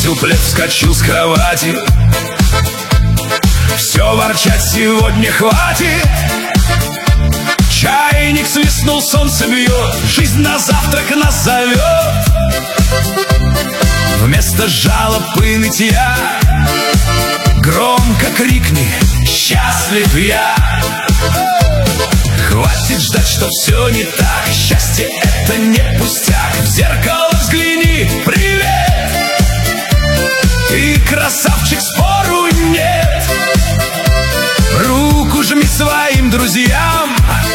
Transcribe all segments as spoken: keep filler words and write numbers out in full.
Бросил плед, вскочил с кровати. Все, ворчать сегодня хватит. Чайник свистнул, солнце бьет, жизнь на завтрак нас зовет. Вместо жалоб и нытья громко крикни: счастлив я! Хватит ждать, что все не так. Счастье — это не пустяк. В зеркало взгляни, привет! Ты красавчик, спору нет. Руку жми своим друзьям.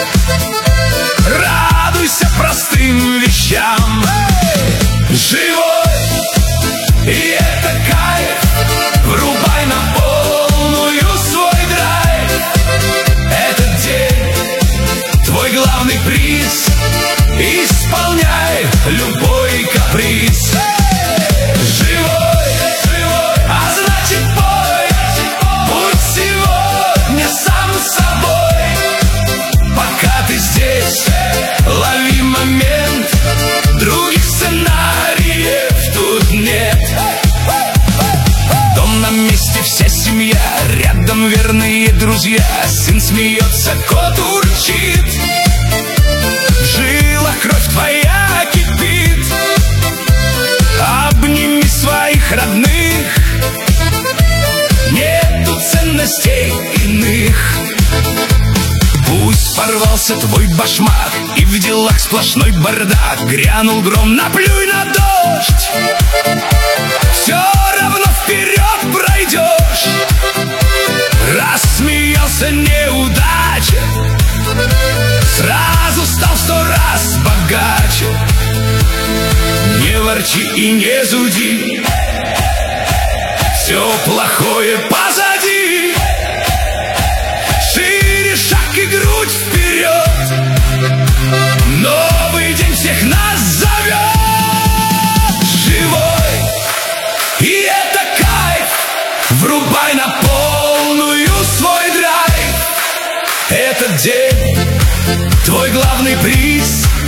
Радуйся простым вещам. Живой, и это кайф. Врубай на полную свой драйв. Этот день твой главный приз. Исполняй любой каприз. Живой, живой, а значит пой. Будь сегодня сам собой. Пока ты здесь, лови момент. Других сценариев тут нет. Дом на месте, вся семья, рядом верные друзья. Сын смеется, кот урчит. В жилах кровь твоя кипит. Обними своих родных. Нету ценностей иных. Пусть порвался твой башмак, и в делах сплошной бардак. Грянул гром, наплюй на дождь. Все равно вперед пройдешь. Рассмеялся неудача, сразу стал в сто раз богаче. Не ворчи и не зуди. Все плохое позади. Шире шаг и грудь вперед. Новый день всех нас зовет. Живой, и это кайф. Врубай на полную свой драйв. Этот день твой главный приз.